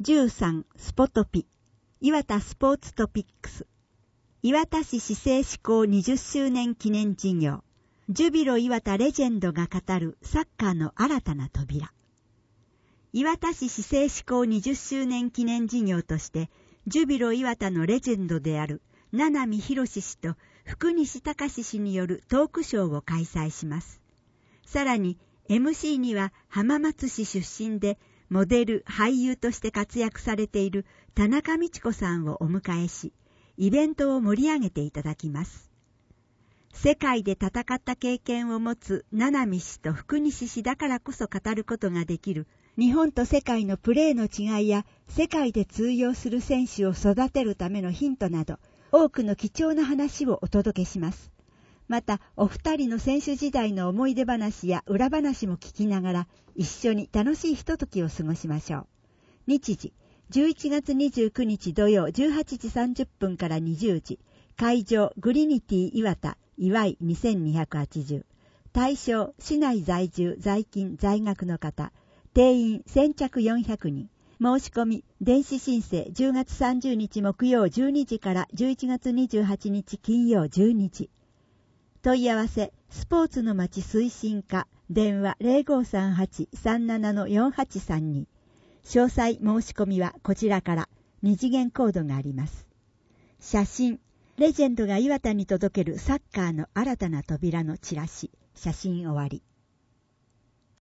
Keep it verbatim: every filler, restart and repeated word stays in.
じゅうさんスポトピ、岩田スポーツトピックス、岩田市市政施行にじゅっしゅうねん記念事業、ジュビロ岩田レジェンドが語るサッカーの新たな扉。岩田市市政施行にじゅっしゅうねん記念事業として、ジュビロ岩田のレジェンドである七海博氏と福西隆氏によるトークショーを開催します。さらに エムシー には浜松市出身でモデル、俳優として活躍されている田中道子さんをお迎えし、イベントを盛り上げていただきます。世界で戦った経験を持つ七海氏と福西氏だからこそ語ることができる日本と世界のプレーの違いや世界で通用する選手を育てるためのヒントなど多くの貴重な話をお届けします。またお二人の選手時代の思い出話や裏話も聞きながら一緒に楽しいひとときを過ごしましょう。日時じゅういちがつにじゅうくにち土曜じゅうはちじさんじゅっぷんからにじゅうじ、会場グリニティ岩田祝いにせんにひゃくはちじゅう、対象市内在住在勤在学の方、定員先着よんひゃくにん、申し込み電子申請じゅうがつさんじゅうにち木曜じゅうにじからじゅういちがつにじゅうはちにち金曜じゅうにじ。問い合わせスポーツの街推進課電話 ゼロごさんはち さんなな よんはちさんに。詳細申し込みはこちらから二次元コードがあります。写真、レジェンドが岩田に届けるサッカーの新たな扉のチラシ、写真終わり。